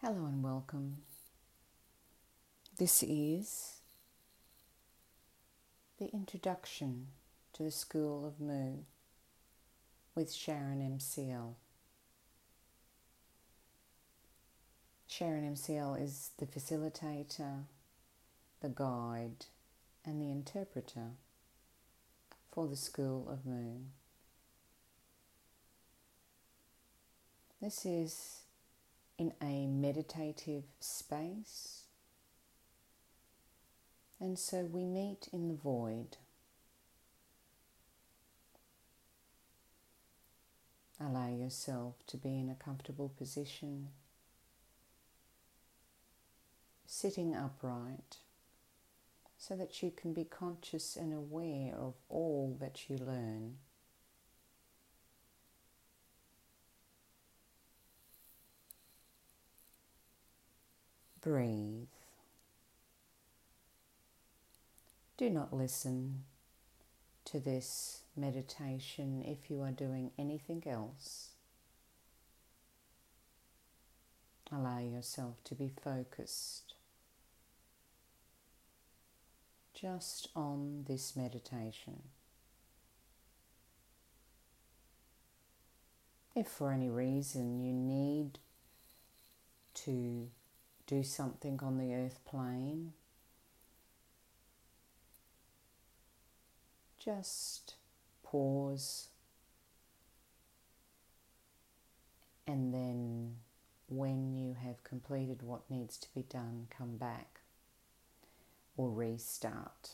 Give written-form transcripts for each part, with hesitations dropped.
Hello and welcome. This is the introduction to the School of Mu with Sharon MCL. Sharon MCL is the facilitator, the guide, and the interpreter for the School of Mu. This is in a meditative space, and so we meet in the void. Allow yourself to be in a comfortable position, sitting upright, so that you can be conscious and aware of all that you learn. Breathe. Do not listen to this meditation if you are doing anything else. Allow yourself to be focused just on this meditation. If for any reason you need to do something on the earth plane, just pause, and then when you have completed what needs to be done, come back or restart.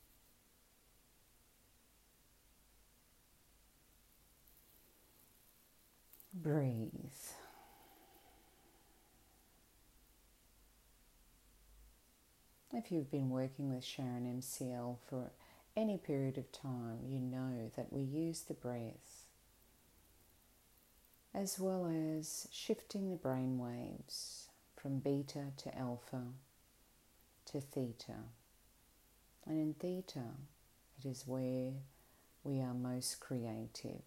Breathe. If you've been working with Sharon MCL for any period of time, you know that we use the breath as well as shifting the brain waves from beta to alpha to theta. And in theta, it is where we are most creative.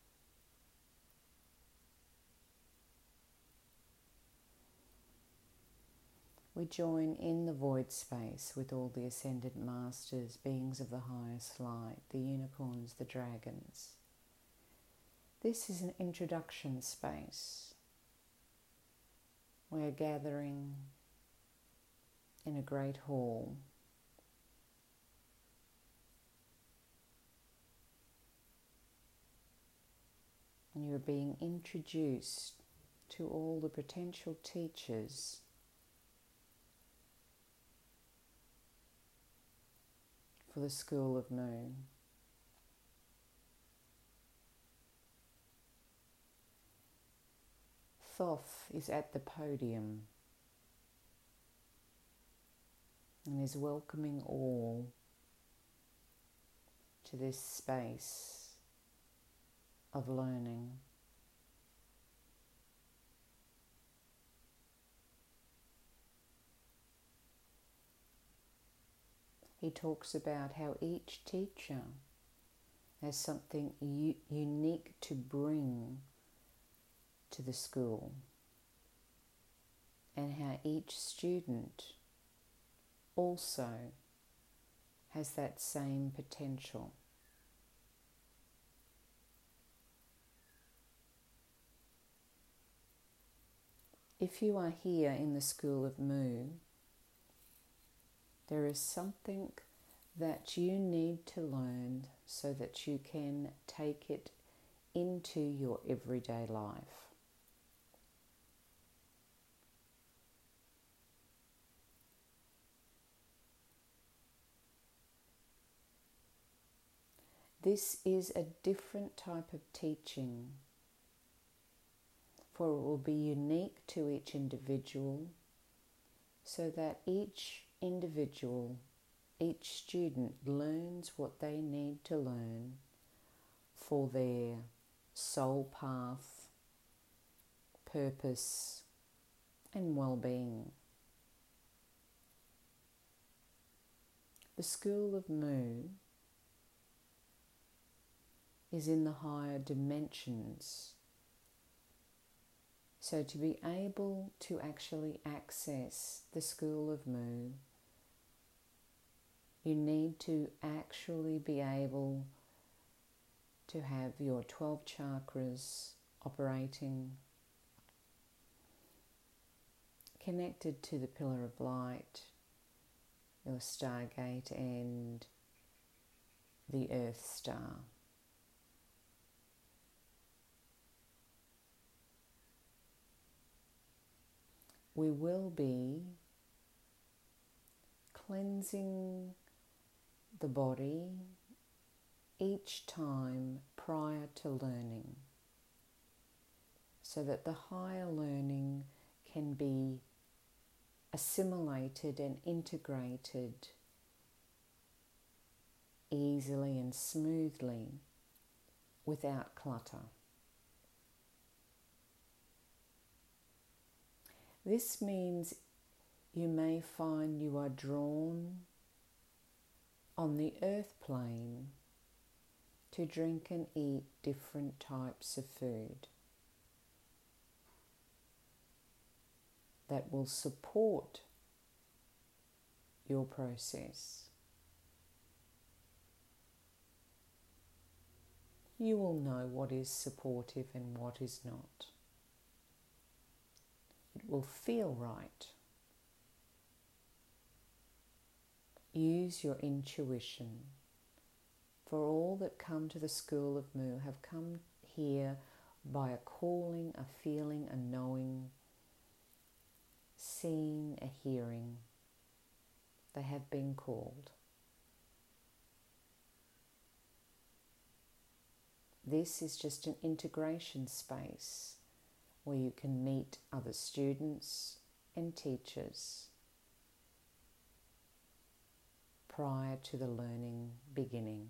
We join in the void space with all the ascended masters, beings of the highest light, the unicorns, the dragons. This is an introduction space. We are gathering in a great hall. And you're being introduced to all the potential teachers for the School of Mu. Thoth is at the podium and is welcoming all to this space of learning. He talks about how each teacher has something unique to bring to the school, and how each student also has that same potential. If you are here in the School of Mu, there is something that you need to learn so that you can take it into your everyday life. This is a different type of teaching, for it will be unique to each individual, so that each individual, each student learns what they need to learn for their soul path, purpose, and well-being. The School of Mu is in the higher dimensions So to be able to actually access the School of Mu, you need to actually be able to have your 12 chakras operating, connected to the Pillar of Light, your Stargate, and the Earth Star. We will be cleansing the body each time prior to learning, so that the higher learning can be assimilated and integrated easily and smoothly without clutter. This means you may find you are drawn on the earth plane to drink and eat different types of food that will support your process. You will know what is supportive and what is not. It will feel right. Use your intuition. For all that come to the School of Mu have come here by a calling, a feeling, a knowing, seeing, a hearing. They have been called. This is just an integration space where you can meet other students and teachers prior to the learning beginning.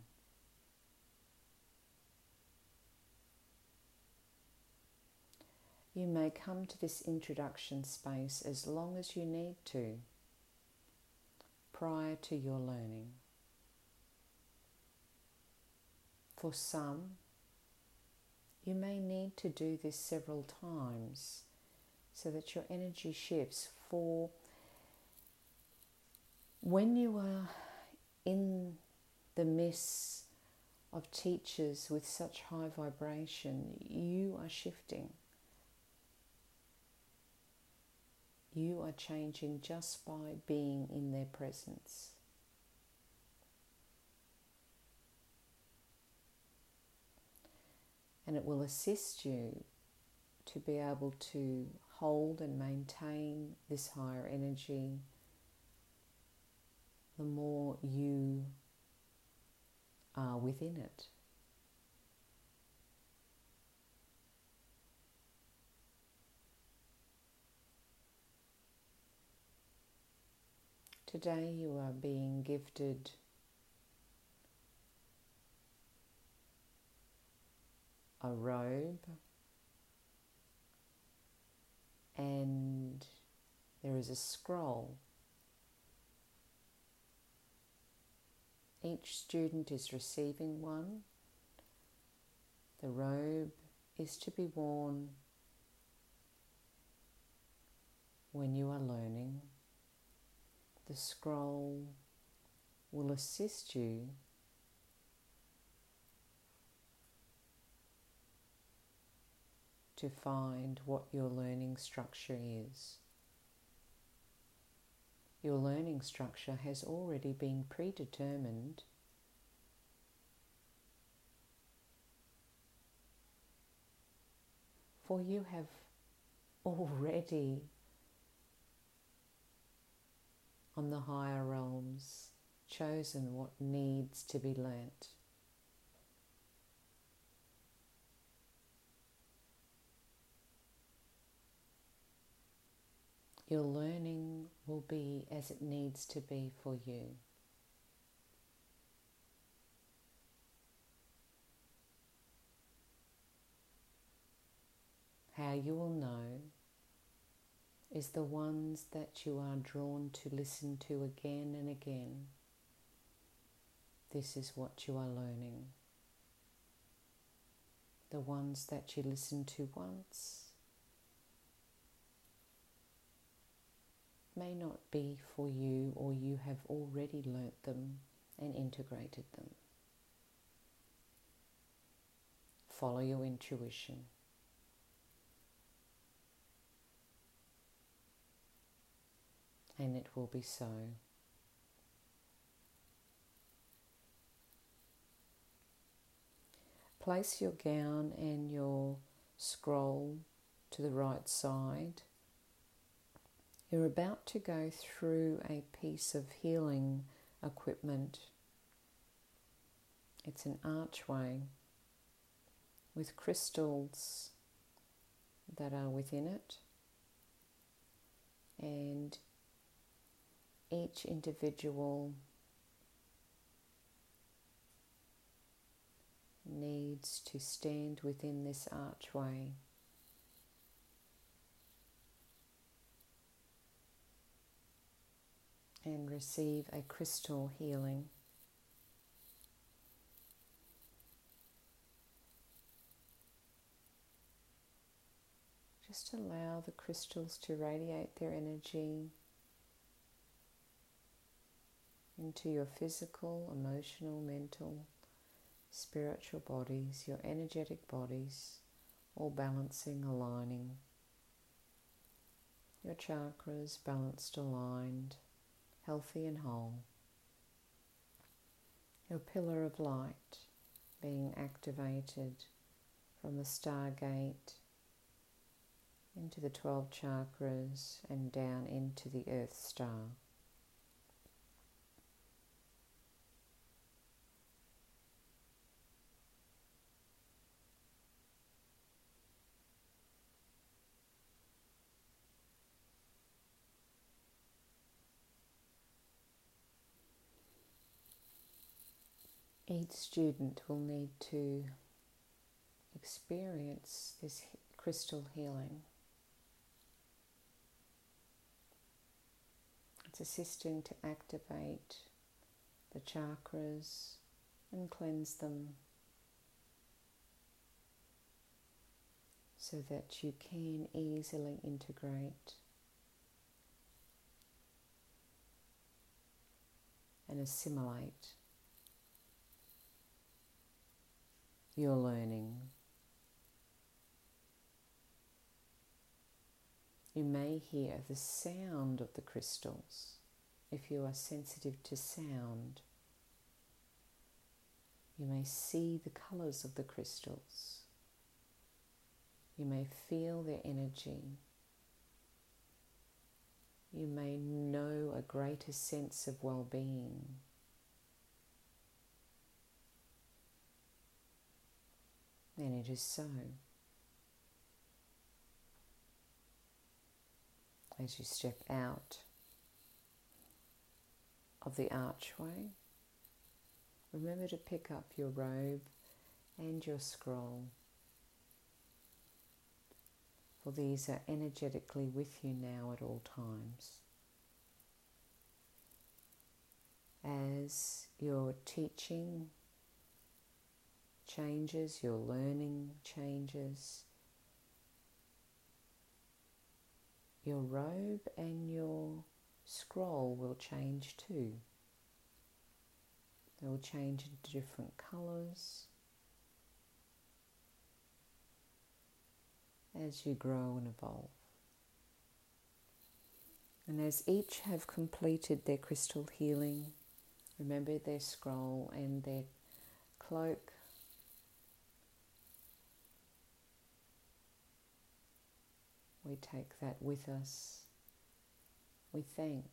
You may come to this introduction space as long as you need to prior to your learning. For some, you may need to do this several times so that your energy shifts. For when you are in the midst of teachers with such high vibration, you are shifting. You are changing just by being in their presence. And it will assist you to be able to hold and maintain this higher energy the more you are within it. Today you are being gifted a robe, and there is a scroll. Each student is receiving one. The robe is to be worn when you are learning. The scroll will assist you to find what your learning structure is. Your learning structure has already been predetermined for you have already on the higher realms chosen what needs to be learnt. Your learning will be as it needs to be for you. How you will know is the ones that you are drawn to listen to again and again. This is what you are learning. The ones that you listen to once may not be for you, or you have already learnt them and integrated them. Follow your intuition. And it will be so. Place your gown and your scroll to the right side. You're about to go through a piece of healing equipment. It's an archway with crystals that are within it, and each individual needs to stand within this archway and receive a crystal healing. Just allow the crystals to radiate their energy into your physical, emotional, mental, spiritual bodies, your energetic bodies, all balancing, aligning. Your chakras balanced, aligned, healthy and whole. Your pillar of light being activated from the Stargate into the 12 chakras and down into the Earth Star. Each student will need to experience this crystal healing. It's assisting to activate the chakras and cleanse them so that you can easily integrate and assimilate your learning. You may hear the sound of the crystals if you are sensitive to sound. You may see the colours of the crystals. You may feel their energy. You may know a greater sense of well-being. And it is so. As you step out of the archway, remember to pick up your robe and your scroll, for these are energetically with you now at all times. As your teaching changes, your learning changes, your robe and your scroll will change too. They will change into different colours as you grow and evolve. And as each have completed their crystal healing, remember their scroll and their cloak. We take that with us. We thank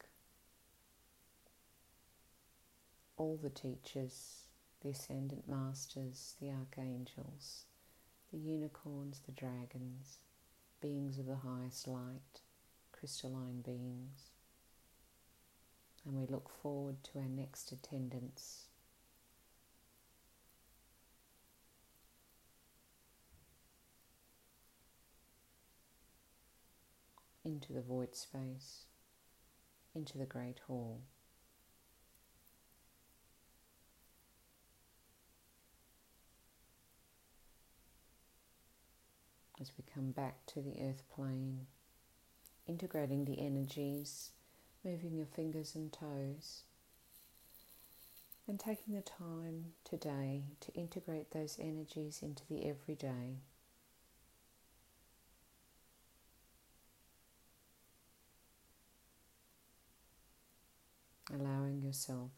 all the teachers, the Ascendant Masters, the Archangels, the unicorns, the dragons, beings of the highest light, crystalline beings. And we look forward to our next attendance. Into the void space, into the Great Hall. As we come back to the earth plane, integrating the energies moving your fingers and toes, and taking the time today to integrate those energies into the everyday. Allowing yourself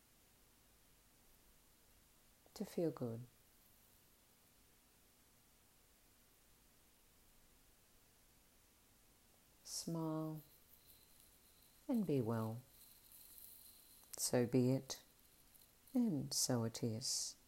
to feel good. Smile and be well. So be it, and so it is.